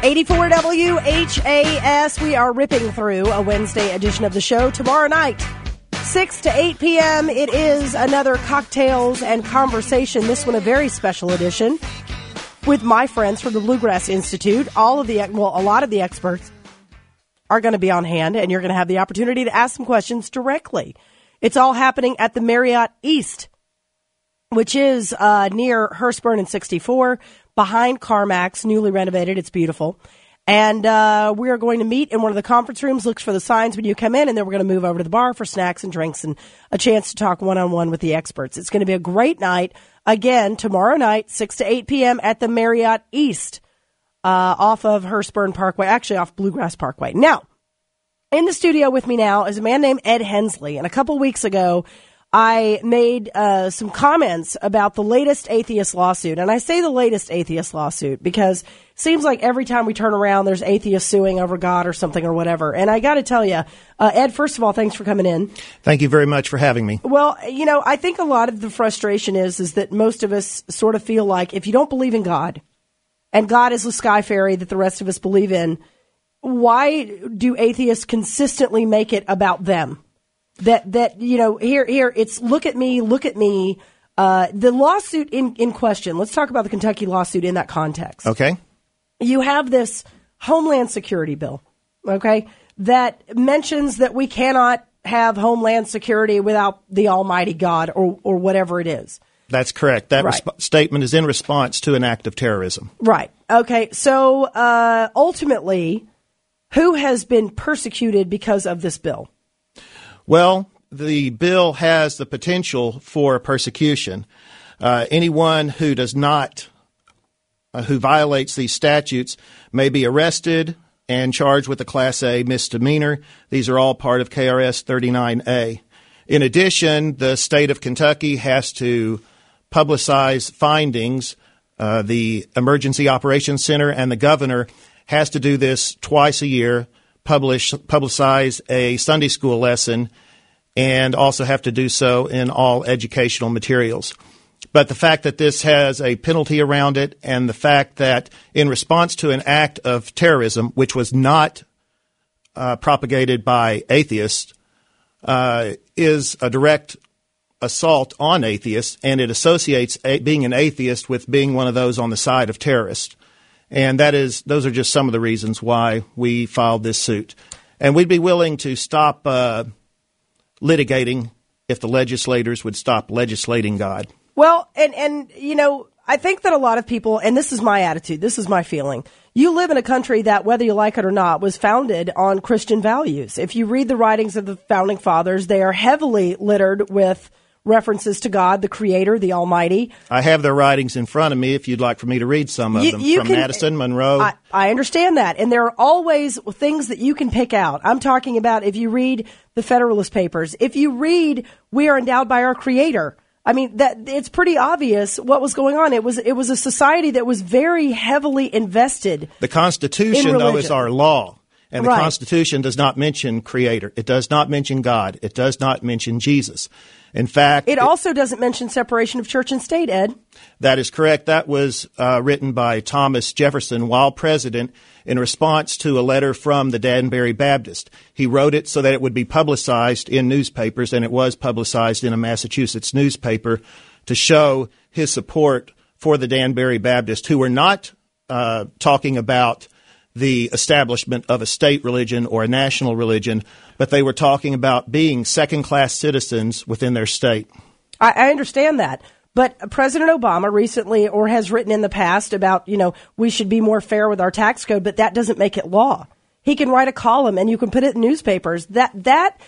84 WHAS. We are ripping through a Wednesday edition of the show. Tomorrow night, 6 to 8 p.m., it is another Cocktails and Conversation. This one a very special edition with my friends from the Bluegrass Institute. A lot of the experts are going to be on hand, and you're going to have the opportunity to ask some questions directly. It's all happening at the Marriott East, which is near Hurstburn and 64, behind CarMax, newly renovated. It's beautiful. And we are going to meet in one of the conference rooms. Look for the signs when you come in, and then we're going to move over to the bar for snacks and drinks and a chance to talk one-on-one with the experts. It's going to be a great night. Again, tomorrow night, 6 to 8 p.m. at the Marriott East, off of Hurstburn Parkway, actually off Bluegrass Parkway. Now, in the studio with me now is a man named Ed Hensley. And a couple weeks ago, I made some comments about the latest atheist lawsuit. And I say the latest atheist lawsuit because it seems like every time we turn around, there's atheists suing over God or something or whatever. And I got to tell you, Ed, first of all, thanks for coming in. Thank you very much for having me. Well, I think a lot of the frustration is that most of us sort of feel like if you don't believe in God, and God is the sky fairy that the rest of us believe in, why do atheists consistently make it about them? Here it's look at me. The lawsuit in question, let's talk about the Kentucky lawsuit in that context. Okay. You have this Homeland Security bill, okay, that mentions that we cannot have Homeland Security without the Almighty God or whatever it is. That's correct. That right. Statement is in response to an act of terrorism. Right. Okay. So ultimately, who has been persecuted because of this bill? Well, the bill has the potential for persecution. Anyone who does not, who violates these statutes may be arrested and charged with a Class A misdemeanor. These are all part of KRS 39A. In addition, the state of Kentucky has to publicize findings. The Emergency Operations Center and the governor has to do this twice a year, publicize a Sunday school lesson, and also have to do so in all educational materials. But the fact that this has a penalty around it and the fact that in response to an act of terrorism, which was not propagated by atheists, is a direct assault on atheists, and it associates being an atheist with being one of those on the side of terrorists. And those are just some of the reasons why we filed this suit. And we'd be willing to stop litigating if the legislators would stop legislating God. Well, and I think that a lot of people, and this is my attitude, this is my feeling, you live in a country that, whether you like it or not, was founded on Christian values. If you read the writings of the Founding Fathers, they are heavily littered with references to God, the Creator, the Almighty. I have their writings in front of me if you'd like for me to read some of them from Madison, Monroe. I understand that. And there are always things that you can pick out. I'm talking about if you read the Federalist Papers, if you read We Are Endowed by Our Creator. I mean, that it's pretty obvious what was going on. It was a society that was very heavily invested. The Constitution, though, is our law. And the right. Constitution does not mention Creator. It does not mention God. It does not mention Jesus. In fact, it also doesn't mention separation of church and state, Ed. That is correct. That was written by Thomas Jefferson while president in response to a letter from the Danbury Baptist. He wrote it so that it would be publicized in newspapers, and it was publicized in a Massachusetts newspaper to show his support for the Danbury Baptist, who were not talking about the establishment of a state religion or a national religion, but they were talking about being second-class citizens within their state. I understand that. But President Obama recently, or has written in the past about, we should be more fair with our tax code, but that doesn't make it law. He can write a column and you can put it in newspapers. That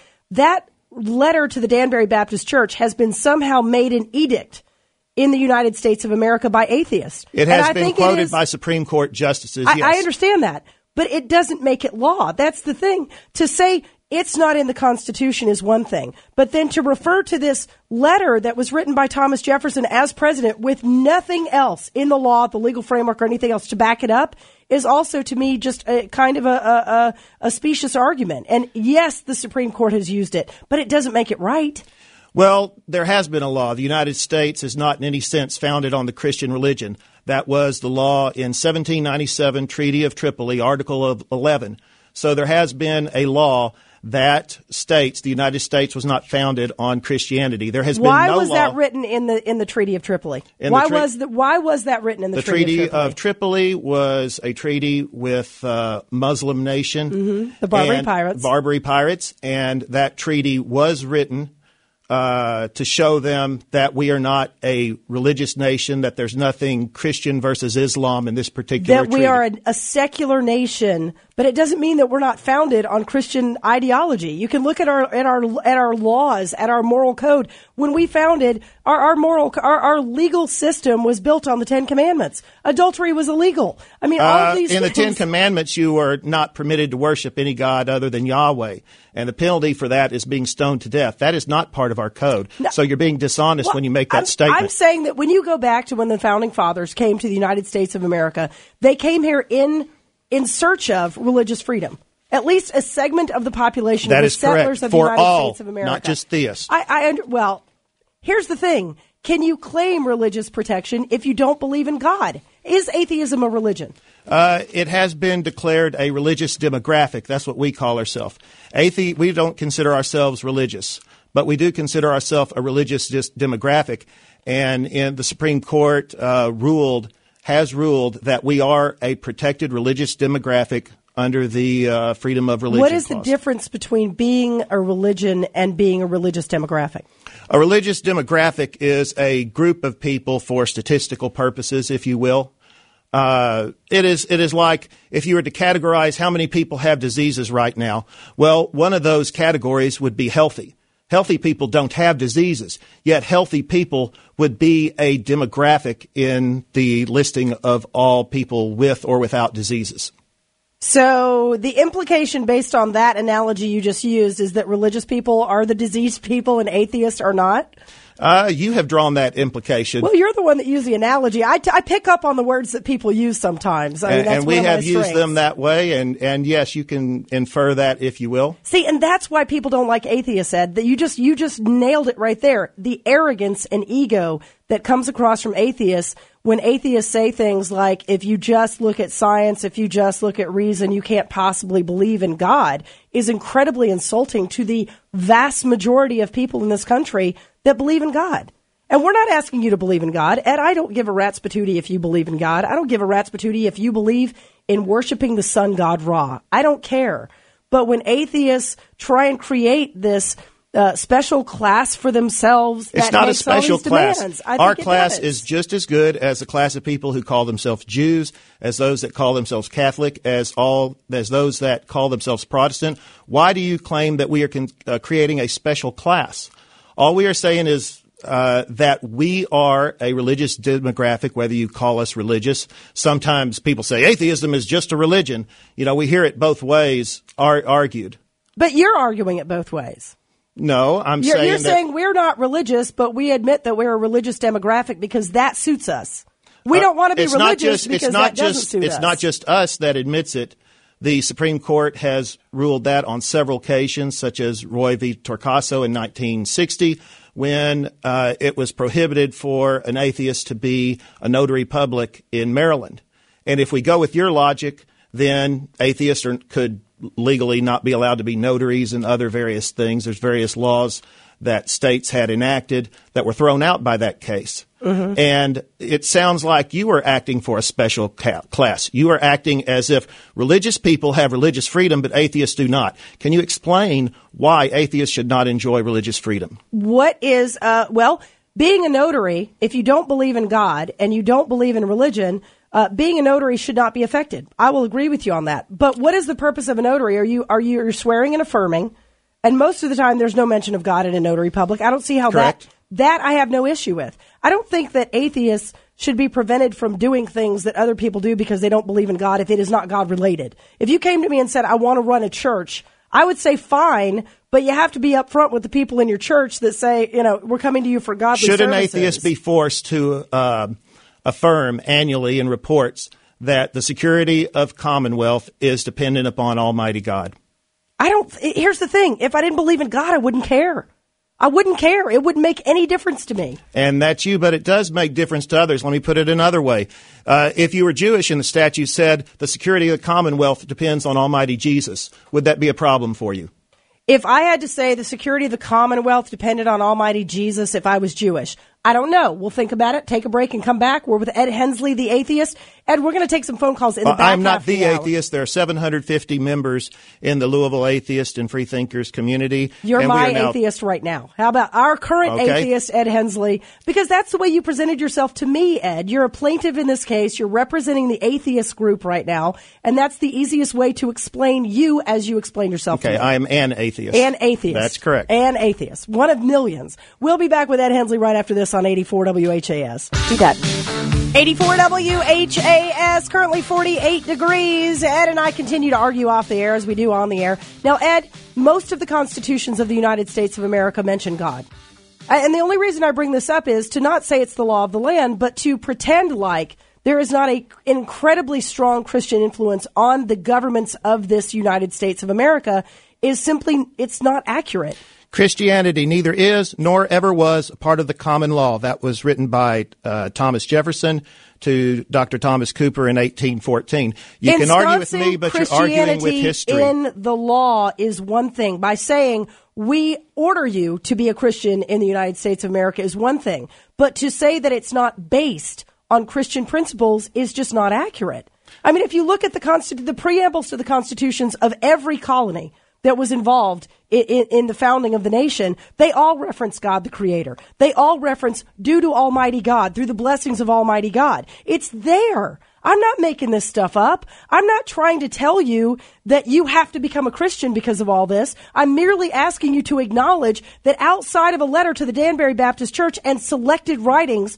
letter to the Danbury Baptist Church has been somehow made an edict in the United States of America by atheists. It has been quoted by Supreme Court justices, yes. I understand that, but it doesn't make it law. That's the thing. To say it's not in the Constitution is one thing, but then to refer to this letter that was written by Thomas Jefferson as president with nothing else in the law, the legal framework, or anything else to back it up is also, to me, just a kind of a specious argument. And yes, the Supreme Court has used it, but it doesn't make it right. Well, there has been a law. The United States is not in any sense founded on the Christian religion. That was the law in 1797, Treaty of Tripoli, Article of 11. So there has been a law that states the United States was not founded on Christianity. There has been no law. Why was that written in the Treaty of Tripoli? Why was that written in the Treaty of Tripoli? The Treaty of Tripoli was a treaty with a Muslim nation, the Barbary Pirates, and that treaty was written to show them that we are not a religious nation, that there's nothing Christian versus Islam in this particular treaty. That we are a secular nation, but it doesn't mean that we're not founded on Christian ideology. You can look at our laws, at our moral code. When we founded our legal system was built on the Ten Commandments. Adultery was illegal. I mean, all of these in things. The Ten Commandments, you are not permitted to worship any god other than Yahweh. And the penalty for that is being stoned to death. That is not part of our code. No. So you're being dishonest when you make that statement. I'm saying that when you go back to when the Founding Fathers came to the United States of America, they came here in search of religious freedom. At least a segment of the population that was settlers of the United States of America. Not just theists. Well, here's the thing. Can you claim religious protection if you don't believe in God? Is atheism a religion? It has been declared a religious demographic. That's what we call ourselves. We don't consider ourselves religious, but we do consider ourselves a religious demographic. And in the Supreme Court has ruled that we are a protected religious demographic under the Freedom of Religion What is Clause. The difference between being a religion and being a religious demographic? A religious demographic is a group of people for statistical purposes, if you will. It is like if you were to categorize how many people have diseases right now. Well, one of those categories would be healthy. Healthy people don't have diseases, yet healthy people would be a demographic in the listing of all people with or without diseases. So the implication based on that analogy you just used is that religious people are the diseased people and atheists are not? You have drawn that implication. Well, you're the one that used the analogy. I pick up on the words that people use sometimes. I mean, that's and we have used them that way, and yes, you can infer that if you will. See, and that's why people don't like atheists, Ed. That you just nailed it right there. The arrogance and ego that comes across from atheists when atheists say things like, if you just look at science, if you just look at reason, you can't possibly believe in God, is incredibly insulting to the vast majority of people in this country that believe in God. And we're not asking you to believe in God. Ed, I don't give a rat's patootie if you believe in God. I don't give a rat's patootie if you believe in worshiping the sun god Ra. I don't care. But when atheists try and create this special class for themselves, it's not a special class. Our class is just as good as the class of people who call themselves Jews, as those that call themselves Catholic, as those that call themselves Protestant. Why do you claim that we are creating a special class? All we are saying is that we are a religious demographic, whether you call us religious. Sometimes people say atheism is just a religion. You know, we hear it both ways argued. But you're arguing it both ways. No, you're saying we're not religious, but we admit that we're a religious demographic because that suits us. We don't want to be religious because that doesn't suit us. It's not just us that admits it. The Supreme Court has ruled that on several occasions, such as Roy v. Torcaso in 1960, when it was prohibited for an atheist to be a notary public in Maryland. And if we go with your logic, then atheists could legally not be allowed to be notaries and other various things. There's various laws that states had enacted that were thrown out by that case. Mm-hmm. And it sounds like you are acting for a special class. You are acting as if religious people have religious freedom, but atheists do not. Can you explain why atheists should not enjoy religious freedom? What is, being a notary, if you don't believe in God and you don't believe in religion, being a notary should not be affected. I will agree with you on that. But what is the purpose of a notary? You're swearing and affirming, and most of the time there's no mention of God in a notary public. I don't see how that I have no issue with. I don't think that atheists should be prevented from doing things that other people do because they don't believe in God if it is not God related. If you came to me and said, I want to run a church, I would say fine, but you have to be upfront with the people in your church that say, we're coming to you for godly services. Should an atheist be forced to affirm annually in reports that the security of Commonwealth is dependent upon Almighty God? Here's the thing. If I didn't believe in God, I wouldn't care. I wouldn't care. It wouldn't make any difference to me. And that's you, but it does make difference to others. Let me put it another way. If you were Jewish and the statute said the security of the Commonwealth depends on Almighty Jesus, would that be a problem for you? If I had to say the security of the Commonwealth depended on Almighty Jesus if I was Jewish, I don't know. We'll think about it, take a break, and come back. We're with Ed Hensley, the atheist. Ed, we're going to take some phone calls in the back I'm not half the of atheist. There are 750 members in the Louisville Atheist and Free Thinkers community. You're my atheist right now. How about our current atheist, Ed Hensley? Because that's the way you presented yourself to me, Ed. You're a plaintiff in this case. You're representing the atheist group right now, and that's the easiest way to explain you as you explain yourself to me. Okay, I am an atheist. An atheist. That's correct. An atheist. One of millions. We'll be back with Ed Hensley right after this on 84 WHAS. Be done. 84 WHAS, currently 48 degrees. Ed and I continue to argue off the air as we do on the air. Now, Ed, most of the constitutions of the United States of America mention God. And the only reason I bring this up is to not say it's the law of the land, but to pretend like there is not an incredibly strong Christian influence on the governments of this United States of America is simply, it's not accurate. Christianity neither is nor ever was a part of the common law. That was written by Thomas Jefferson to Dr. Thomas Cooper in 1814. You can argue with me, but you're arguing with history. In the law is one thing. By saying we order you to be a Christian in the United States of America is one thing. But to say that it's not based on Christian principles is just not accurate. I mean, if you look at the preambles to the constitutions of every colony that was involved in the founding of the nation, they all reference God the Creator. They all reference due to Almighty God, through the blessings of Almighty God. It's there. I'm not making this stuff up. I'm not trying to tell you that you have to become a Christian because of all this. I'm merely asking you to acknowledge that outside of a letter to the Danbury Baptist Church and selected writings,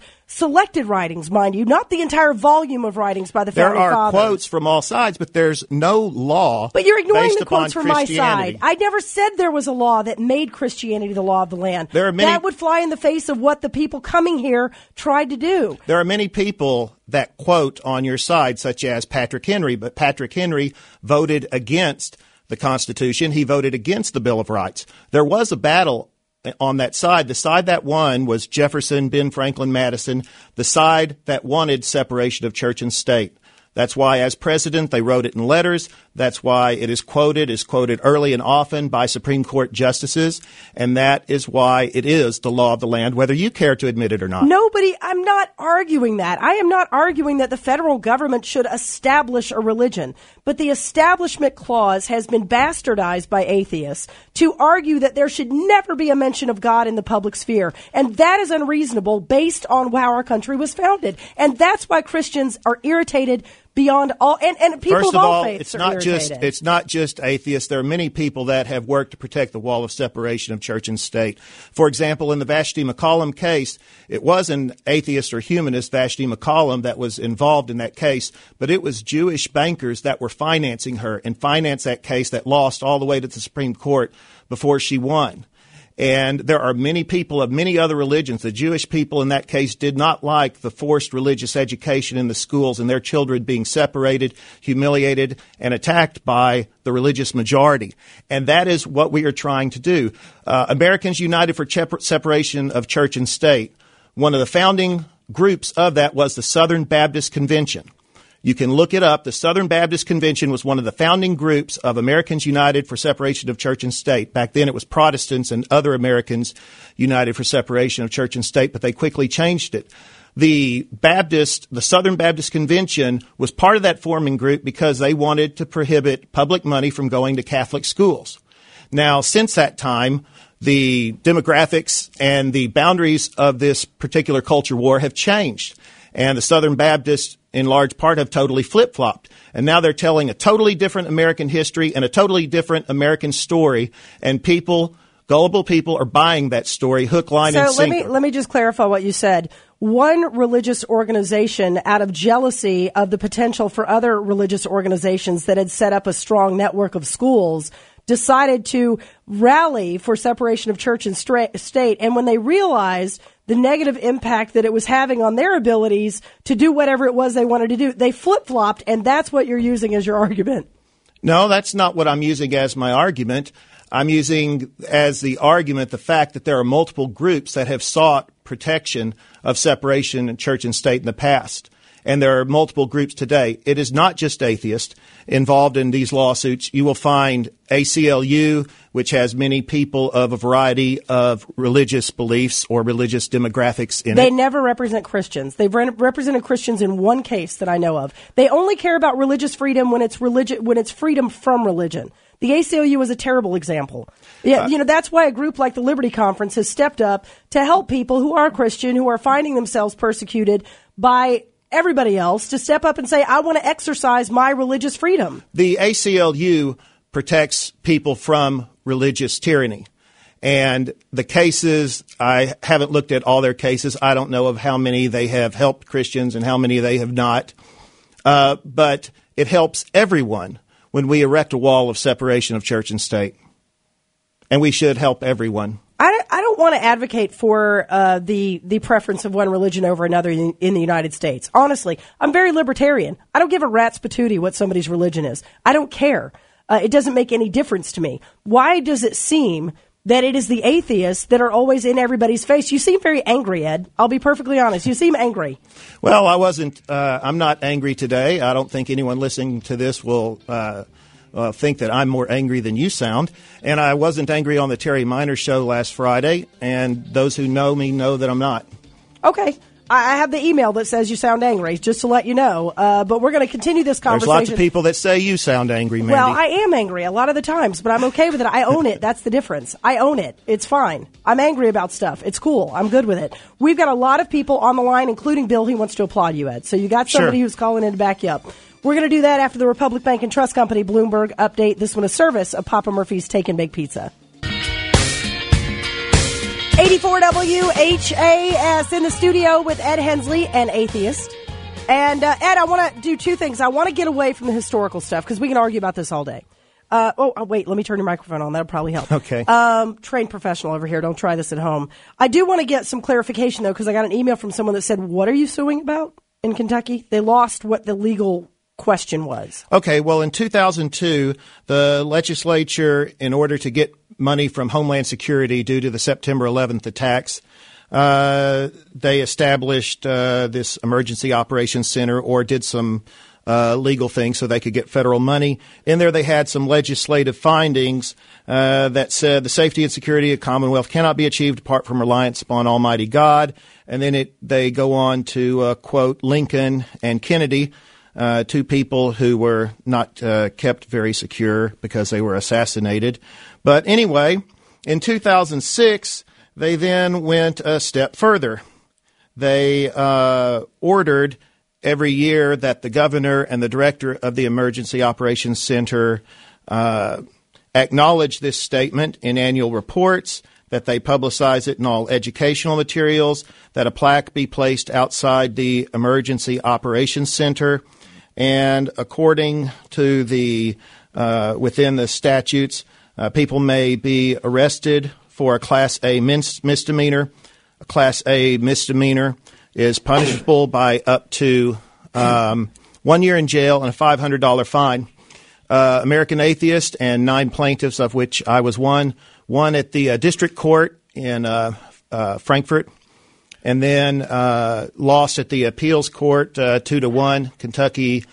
mind you, not the entire volume of writings by the founding fathers. There are quotes from all sides, but there's no law. But you're ignoring based the quotes upon from my side. I never said there was a law that made Christianity the law of the land. That would fly in the face of what the people coming here tried to do. There are many people that quote on your side, such as Patrick Henry, but Patrick Henry voted against the Constitution. He voted against the Bill of Rights. There was a battle on that side. The side that won was Jefferson, Ben Franklin, Madison, the side that wanted separation of church and state. That's why, as president, they wrote it in letters. That's why it is quoted early and often by Supreme Court justices. And that is why it is the law of the land, whether you care to admit it or not. I'm not arguing that. I am not arguing that the federal government should establish a religion. But the Establishment Clause has been bastardized by atheists to argue that there should never be a mention of God in the public sphere. And that is unreasonable based on how our country was founded. And that's why Christians are irritated beyond all, and people of all faiths are irritated. It's not just atheists. There are many people that have worked to protect the wall of separation of church and state. For example, in the Vashti McCollum case, it was an atheist or humanist, Vashti McCollum, that was involved in that case, but it was Jewish bankers that were financing her and financed that case that lost all the way to the Supreme Court before she won. And there are many people of many other religions. The Jewish people in that case did not like the forced religious education in the schools and their children being separated, humiliated, and attacked by the religious majority. And that is what we are trying to do. Americans United for Separation of Church and State, one of the founding groups of that was the Southern Baptist Convention. You can look it up. The Southern Baptist Convention was one of the founding groups of Americans United for Separation of Church and State. Back then it was Protestants and other Americans United for Separation of Church and State, but they quickly changed it. The Southern Baptist Convention was part of that forming group because they wanted to prohibit public money from going to Catholic schools. Now, since that time, the demographics and the boundaries of this particular culture war have changed. And the Southern Baptists, in large part, have totally flip-flopped. And now they're telling a totally different American history and a totally different American story. And people, gullible people, are buying that story hook, line, and sinker. Let me just clarify what you said. One religious organization, out of jealousy of the potential for other religious organizations that had set up a strong network of schools, decided to rally for separation of church and state. And when they realized the negative impact that it was having on their abilities to do whatever it was they wanted to do, they flip-flopped, and that's what you're using as your argument. No, that's not what I'm using as my argument. I'm using as the argument the fact that there are multiple groups that have sought protection of separation in church and state in the past. And there are multiple groups today. It is not just atheists involved in these lawsuits. You will find ACLU, which has many people of a variety of religious beliefs or religious demographics in it. They never represent Christians. They've represented Christians in one case that I know of. They only care about religious freedom when it's freedom from religion. The ACLU is a terrible example. Yeah, that's why a group like the Liberty Conference has stepped up to help people who are Christian, who are finding themselves persecuted by everybody else, to step up and say, I want to exercise my religious freedom. The ACLU protects people from religious tyranny. And the cases, I haven't looked at all their cases. I don't know of how many they have helped Christians and how many they have not. But it helps everyone when we erect a wall of separation of church and state. And we should help everyone. I don't want to advocate for the preference of one religion over another in the United States. Honestly, I'm very libertarian. I don't give a rat's patootie what somebody's religion is. I don't care. It doesn't make any difference to me. Why does it seem that it is the atheists that are always in everybody's face? You seem very angry, Ed. I'll be perfectly honest. You seem angry. Well, I'm not angry today. I don't think anyone listening to this will think that I'm more angry than you sound. And I wasn't angry on the Terry Miner show last Friday, and those who know me know that I'm not. Okay. I have the email that says you sound angry, just to let you know. But we're going to continue this conversation. There's lots of people that say you sound angry, Mandy. Well, I am angry a lot of the times, but I'm okay with it. I own it. That's the difference. I own it. It's fine. I'm angry about stuff. It's cool. I'm good with it. We've got a lot of people on the line, including Bill, who wants to applaud you, Ed. So you got somebody who's calling in to back you up. We're going to do that after the Republic Bank and Trust Company Bloomberg update. This one, a service of Papa Murphy's Take and Bake Pizza. 84 WHAS in the studio with Ed Hensley, an atheist. And Ed, I want to do two things. I want to get away from the historical stuff because we can argue about this all day. Wait, let me turn your microphone on. That'll probably help. Okay. Trained professional over here. Don't try this at home. I do want to get some clarification, though, because I got an email from someone that said, what are you suing about in Kentucky? They lost what the legal question was. Okay, well, in 2002, the legislature, in order to get money from Homeland Security due to the September 11th attacks, they established this Emergency Operations Center, or did some legal things so they could get federal money. In there, they had some legislative findings that said the safety and security of the Commonwealth cannot be achieved apart from reliance upon Almighty God. And then they go on to quote Lincoln and Kennedy, two people who were not kept very secure because they were assassinated. But anyway, in 2006, they then went a step further. They ordered every year that the governor and the director of the Emergency Operations Center acknowledge this statement in annual reports, that they publicize it in all educational materials, that a plaque be placed outside the Emergency Operations Center. And according to the within the statutes, people may be arrested for a Class A misdemeanor. A Class A misdemeanor is punishable by up to 1 year in jail and a $500 fine. American Atheist and 9 plaintiffs, of which I was one at the district court in Frankfort, and then lost at the appeals court 2-1. Kentucky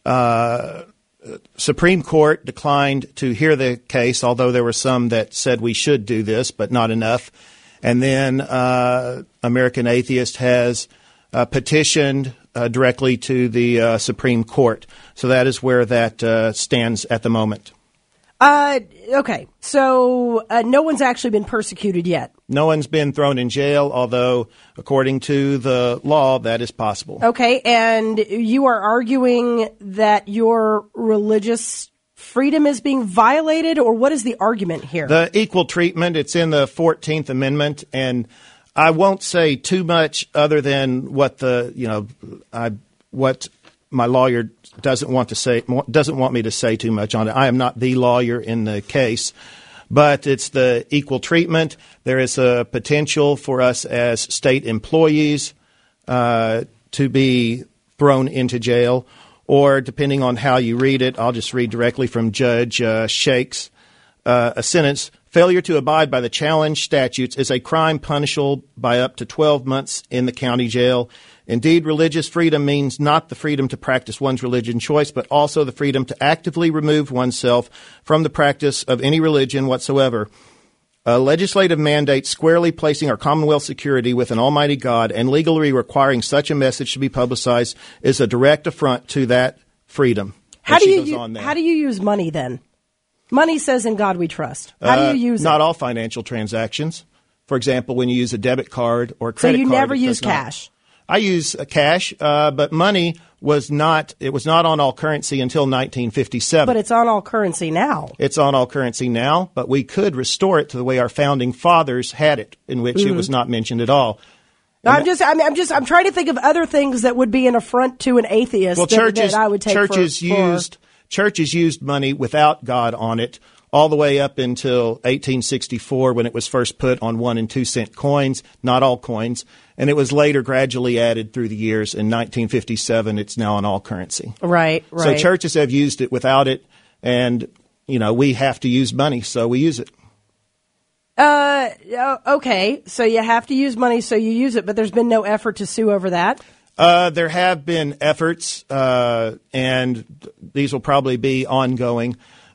Supreme Court declined to hear the case, although there were some that said we should do this, but not enough. And then American Atheist has petitioned directly to the Supreme Court. So that is where that stands at the moment. Okay, so no one's actually been persecuted yet. No one's been thrown in jail, although according to the law, that is possible. Okay, and you are arguing that your religious freedom is being violated, or what is the argument here? The equal treatment, it's in the 14th Amendment, and I won't say too much other than what what my lawyer doesn't want me to say too much on it. I am not the lawyer in the case, but it's the equal treatment. There is a potential for us as state employees to be thrown into jail, or depending on how you read it, I'll just read directly from Judge Shakes. a sentence, failure to abide by the challenged statutes is a crime punishable by up to 12 months in the county jail. Indeed, religious freedom means not the freedom to practice one's religion choice, but also the freedom to actively remove oneself from the practice of any religion whatsoever. A legislative mandate squarely placing our Commonwealth security with an almighty God and legally requiring such a message to be publicized is a direct affront to that freedom. How do you use money then? Money says in God we trust. How do you use it? Not all financial transactions. For example, when you use a debit card or a credit card. So you never use cash? I use cash, but money was not on all currency until 1957. But it's on all currency now. It's on all currency now, but we could restore it to the way our founding fathers had it, in which it was not mentioned at all. I'm trying to think of other things that would be an affront to an atheist that I would take churches used money without God on it all the way up until 1864 when it was first put on 1 and 2 cent coins, not all coins. And it was later gradually added through the years. In 1957, it's now on all currency. Right. So churches have used it without it, and, we have to use money, so we use it. Okay, so you have to use money, so you use it, but there's been no effort to sue over that? There have been efforts, and these will probably be ongoing.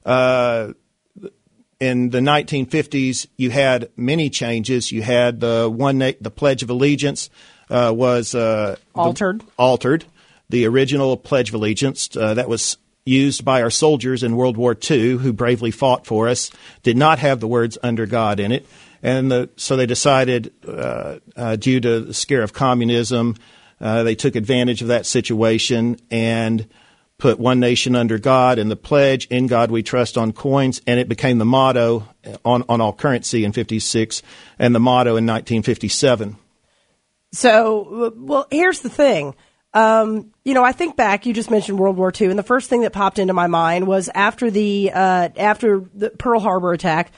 In the 1950s, you had many changes. You had the Pledge of Allegiance was altered. The original Pledge of Allegiance that was used by our soldiers in World War II, who bravely fought for us, did not have the words "under God" in it, and so they decided, due to the scare of communism, they took advantage of that situation and put "One Nation Under God" and the pledge, "In God We Trust" on coins, and it became the motto on all currency in 56 and the motto in 1957. So, well, here's the thing. I think back, you just mentioned World War II, and the first thing that popped into my mind was after the Pearl Harbor attack,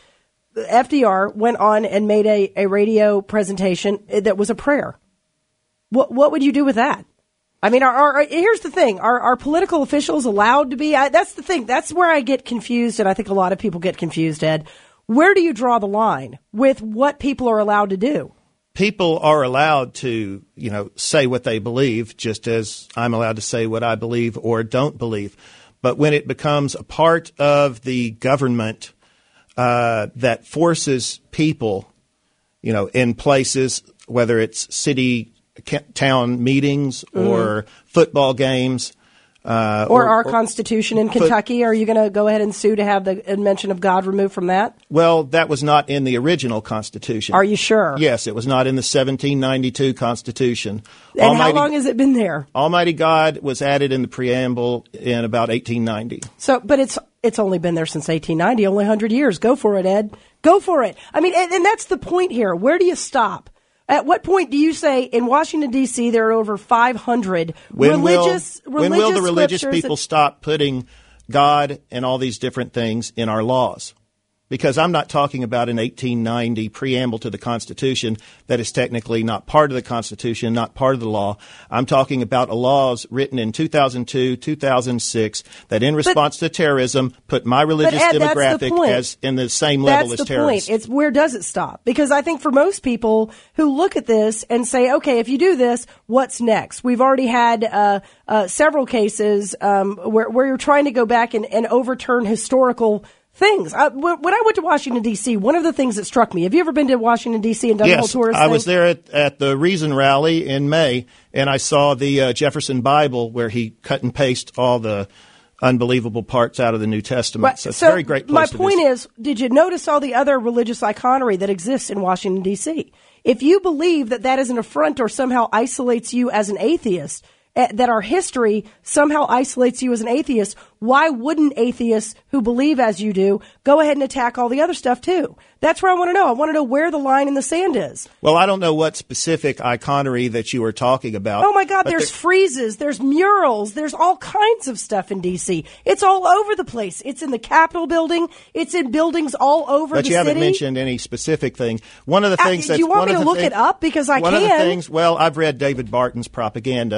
FDR went on and made a radio presentation that was a prayer. What would you do with that? I mean, here's the thing. Are political officials allowed to be? That's the thing. That's where I get confused, and I think a lot of people get confused, Ed. Where do you draw the line with what people are allowed to do? People are allowed to, say what they believe, just as I'm allowed to say what I believe or don't believe. But when it becomes a part of the government that forces people, in places, whether it's city town meetings or football games. Or our Constitution in Kentucky. Are you going to go ahead and sue to have the mention of God removed from that? Well, that was not in the original Constitution. Are you sure? Yes, it was not in the 1792 Constitution. And how long has it been there? Almighty God was added in the preamble in about 1890. So, but it's only been there since 1890, only 100 years. Go for it, Ed. Go for it. I mean, and that's the point here. Where do you stop? At what point do you say in Washington, D.C., there are over 500 religious When will the religious people stop putting God and all these different things in our laws? Because I'm not talking about an 1890 preamble to the Constitution that is technically not part of the Constitution, not part of the law. I'm talking about laws written in 2002, 2006 that in response to terrorism put my religious demographic as in the same level as terrorists. That's the point. It's where does it stop? Because I think for most people who look at this and say, okay, if you do this, what's next? We've already had several cases where you're trying to go back and overturn historical things. When I went to Washington, D.C., one of the things that struck me, have you ever been to Washington, D.C. and done the whole tourist thing? I was there at the Reason Rally in May, and I saw the Jefferson Bible where he cut and pasted all the unbelievable parts out of the New Testament. Right. So it's a very great place to visit. My point is, did you notice all the other religious iconography that exists in Washington, D.C.? If you believe that is an affront or somehow isolates you as an atheist, that our history somehow isolates you as an atheist, why wouldn't atheists who believe as you do go ahead and attack all the other stuff too? That's where I want to know. I want to know where the line in the sand is. Well, I don't know what specific iconography that you were talking about. Oh, my God, there's friezes, there's murals, there's all kinds of stuff in D.C. It's all over the place. It's in the Capitol building. It's in buildings all over the city. But you haven't mentioned any specific thing. One of the things do you want me to look it up? Because I can. One of the things, well, I've read David Barton's propaganda, and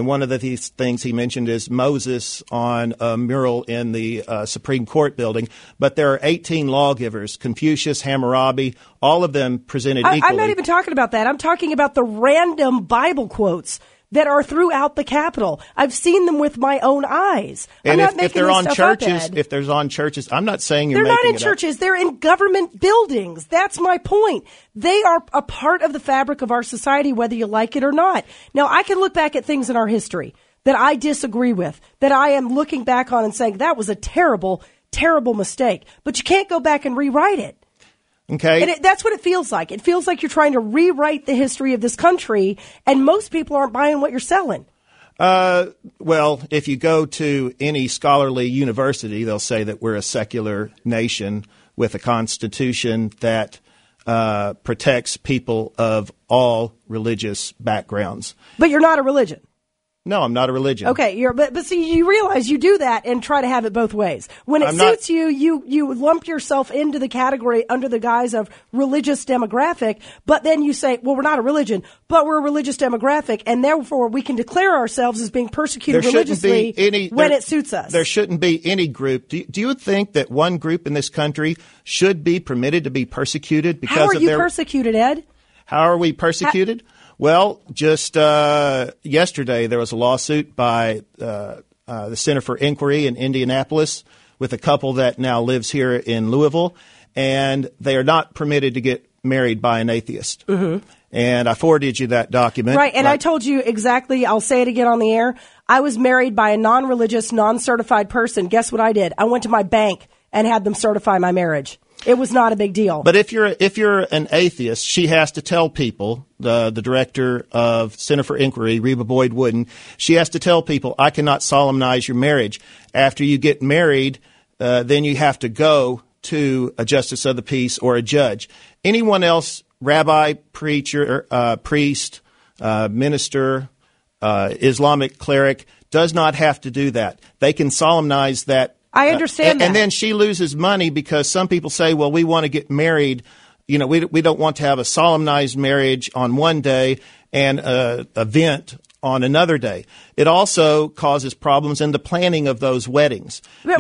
And one of these things he mentioned is Moses on a mural in the Supreme Court building. But there are 18 lawgivers, Confucius, Hammurabi, all of them presented equally. I'm not even talking about that. I'm talking about the random Bible quotes that are throughout the Capitol. I've seen them with my own eyes. And I'm not if making they're this on stuff churches, up, Ed. if there's on churches, I'm not saying you're They're making not in it churches. up. They're in government buildings. That's my point. They are a part of the fabric of our society, whether you like it or not. Now, I can look back at things in our history that I disagree with, that I am looking back on and saying that was a terrible, terrible mistake. But you can't go back and rewrite it. Okay. And that's what it feels like. It feels like you're trying to rewrite the history of this country, and most people aren't buying what you're selling. Well, if you go to any scholarly university, they'll say that we're a secular nation with a constitution that protects people of all religious backgrounds. But you're not a religion. No, I'm not a religion. Okay, but see, you realize you do that and try to have it both ways. When it suits you, you lump yourself into the category under the guise of religious demographic, but then you say, well, we're not a religion, but we're a religious demographic, and therefore we can declare ourselves as being persecuted religiously when it suits us. There shouldn't be any group. Do you think that one group in this country should be permitted to be persecuted because How are of you their... persecuted, Ed? How are we persecuted? Well, just yesterday there was a lawsuit by the Center for Inquiry in Indianapolis with a couple that now lives here in Louisville, and they are not permitted to get married by an atheist. Mm-hmm. And I forwarded you that document. Right, and I told you exactly, I'll say it again on the air, I was married by a non-religious, non-certified person. Guess what I did? I went to my bank and had them certify my marriage. It was not a big deal. But if you're an atheist, she has to tell people, the director of Center for Inquiry, Reba Boyd Wooden, she has to tell people, I cannot solemnize your marriage. After you get married, then you have to go to a justice of the peace or a judge. Anyone else, rabbi, preacher, priest, minister, Islamic cleric, does not have to do that. They can solemnize that. I understand that. And then she loses money because some people say, well, we want to get married. You know, we don't want to have a solemnized marriage on one day and an event on another day. It also causes problems in the planning of those weddings. Wait,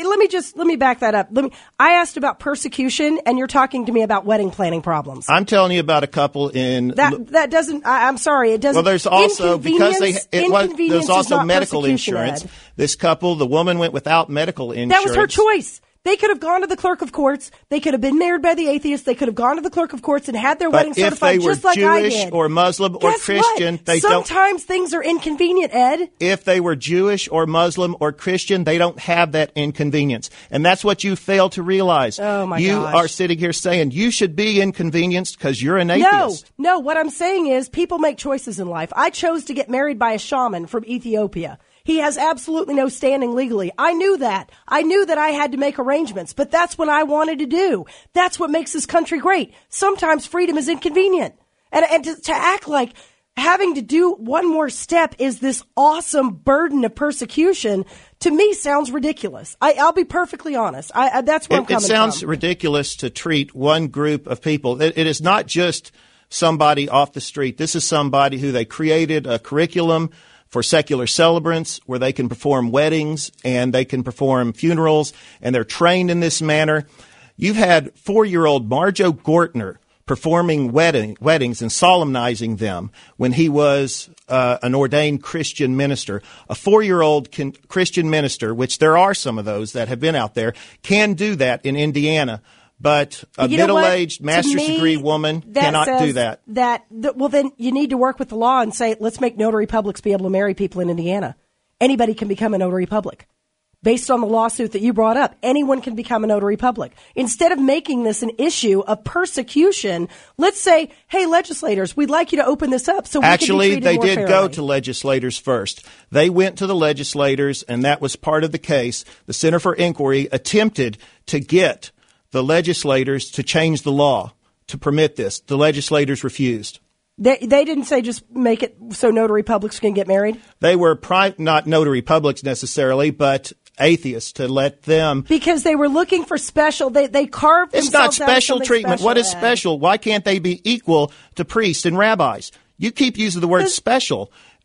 let me back that up. I asked about persecution, and you're talking to me about wedding planning problems. I'm telling you about a couple in that doesn't. I'm sorry, it doesn't. Well, there's also because there's also medical insurance. Ed. This couple, the woman went without medical insurance. That was her choice. They could have gone to the clerk of courts. They could have been married by the atheist. They could have gone to the clerk of courts and had their wedding certified just like I did. If they were Jewish or Muslim or Christian, sometimes things are inconvenient, Ed. If they were Jewish or Muslim or Christian, they don't have that inconvenience. And that's what you fail to realize. Oh, my gosh. You are sitting here saying you should be inconvenienced because you're an atheist. No, what I'm saying is people make choices in life. I chose to get married by a shaman from Ethiopia. He has absolutely no standing legally. I knew that. I knew that I had to make arrangements, but that's what I wanted to do. That's what makes this country great. Sometimes freedom is inconvenient. And to act like having to do one more step is this awesome burden of persecution, to me sounds ridiculous. I'll be perfectly honest. That's where I'm coming from. It sounds ridiculous to treat one group of people. It is not just somebody off the street. This is somebody who they created a curriculum for secular celebrants where they can perform weddings and they can perform funerals, and they're trained in this manner. You've had 4-year-old Marjo Gortner performing weddings and solemnizing them when he was an ordained Christian minister. A 4-year-old Christian minister, which there are some of those that have been out there, can do that in Indiana. But a middle-aged master's degree woman cannot do that. Well, then you need to work with the law and say, let's make notary publics be able to marry people in Indiana. Anybody can become a notary public. Based on the lawsuit that you brought up, anyone can become a notary public. Instead of making this an issue of persecution, let's say, hey, legislators, we'd like you to open this up so we can be treated more fairly. Actually, they did go to legislators first. They went to the legislators, and that was part of the case. The Center for Inquiry attempted to get the legislators to change the law to permit this. The legislators refused. They didn't say just make it so notary publics can get married? They were not notary publics necessarily, but atheists, to let them. Because they were looking for special, they carved themselves out. It's not special treatment. What is special? Why can't they be equal to priests and rabbis? You keep using the word special.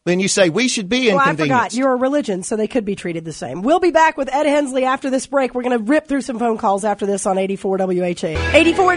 When you say we should be inconvenienced. Well, I forgot. You're a religion, so they could be treated the same. We'll be back with Ed Hensley after this break. We're going to rip through some phone calls after this on 84 WHA. 84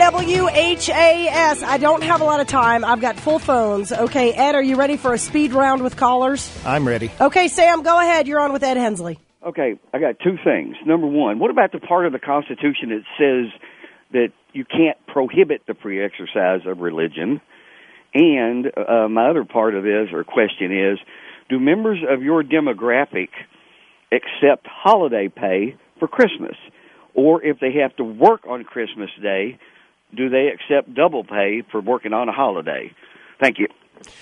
WHAS. I don't have a lot of time. I've got full phones. Okay, Ed, are you ready for a speed round with callers? I'm ready. Okay, Sam, go ahead. You're on with Ed Hensley. Okay, I got two things. Number one, what about the part of the Constitution that says that you can't prohibit the free exercise of religion? And my other part of this, or question is, do members of your demographic accept holiday pay for Christmas? Or if they have to work on Christmas Day, do they accept double pay for working on a holiday? Thank you.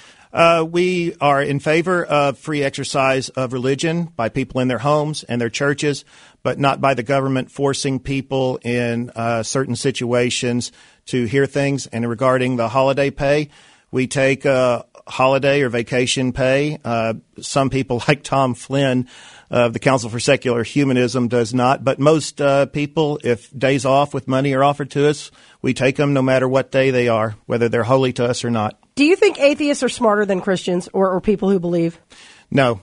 We are in favor of free exercise of religion by people in their homes and their churches, but not by the government forcing people in certain situations to hear things. And regarding the holiday pay, we take holiday or vacation pay. Some people, like Tom Flynn of the Council for Secular Humanism, does not. But most people, if days off with money are offered to us, we take them no matter what day they are, whether they're holy to us or not. Do you think atheists are smarter than Christians or people who believe? No.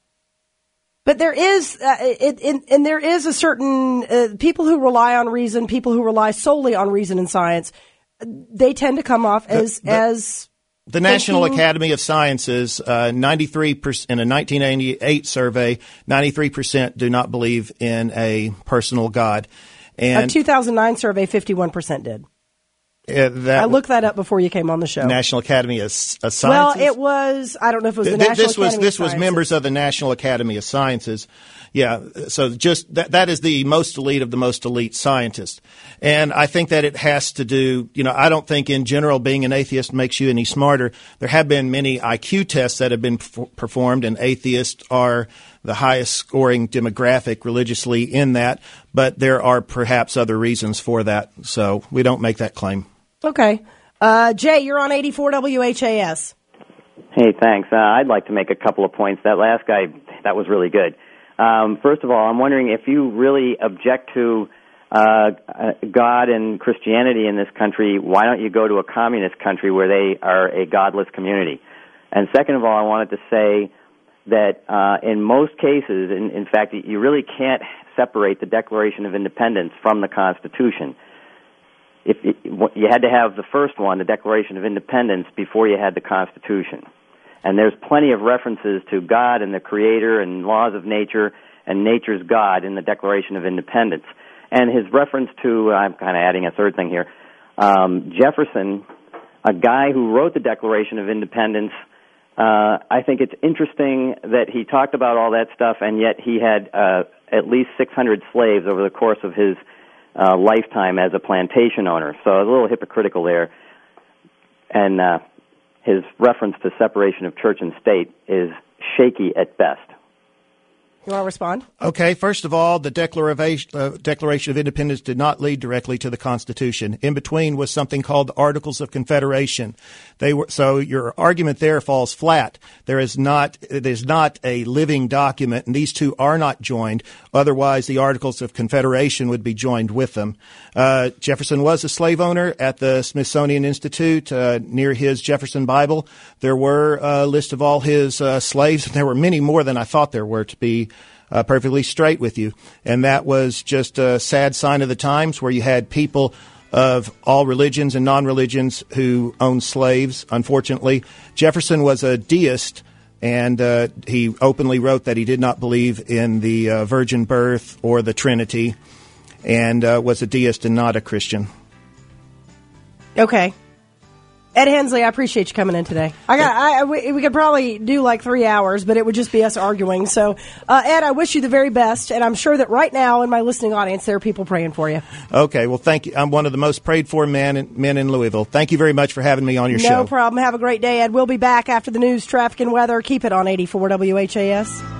But there is, and there is a certain, people who rely on reason, people who rely solely on reason and science, they tend to come off as the National Academy of Sciences, 93% in a 1988 survey, 93% do not believe in a personal God. And a 2009 survey, 51% did. I looked that up before you came on the show. National Academy of Sciences? Well, it was, I don't know if it was the National Academy of Sciences. This was members of the National Academy of Sciences. Yeah, so just that is the most elite of the most elite scientists. And I think that it has to do, I don't think in general being an atheist makes you any smarter. There have been many IQ tests that have been performed, and atheists are the highest scoring demographic religiously in that, but there are perhaps other reasons for that. So we don't make that claim. Okay. Jay, you're on 84 WHAS. Hey, thanks. I'd like to make a couple of points. That last guy, that was really good. First of all, I'm wondering if you really object to God and Christianity in this country, why don't you go to a communist country where they are a godless community? And second of all, I wanted to say that in most cases, in fact, you really can't separate the Declaration of Independence from the Constitution. If you had to have the first one, the Declaration of Independence, before you had the Constitution. And there's plenty of references to God and the Creator and laws of nature and nature's God in the Declaration of Independence. And his reference to, I'm kind of adding a third thing here, Jefferson, a guy who wrote the Declaration of Independence, I think it's interesting that he talked about all that stuff, and yet he had at least 600 slaves over the course of his lifetime as a plantation owner. So a little hypocritical there. And his reference to separation of church and state is shaky at best. You want to respond? Okay. First of all, the Declaration of Independence did not lead directly to the Constitution. In between was something called the Articles of Confederation. So your argument there falls flat. There's not a living document, and these two are not joined. Otherwise, the Articles of Confederation would be joined with them. Jefferson was a slave owner at the Smithsonian Institute near his Jefferson Bible. There were a list of all his slaves, and there were many more than I thought there were, to be perfectly straight with you. And that was just a sad sign of the times where you had people of all religions and non-religions who owned slaves. Unfortunately, Jefferson was a deist, and he openly wrote that he did not believe in the virgin birth or the Trinity, and was a deist and not a Christian. Okay. Ed Hensley, I appreciate you coming in today. We could probably do like 3 hours, but it would just be us arguing. So, Ed, I wish you the very best, and I'm sure that right now in my listening audience there are people praying for you. Okay, well, thank you. I'm one of the most prayed for men in Louisville. Thank you very much for having me on your show. No problem. Have a great day, Ed. We'll be back after the news, traffic, and weather. Keep it on 84 WHAS.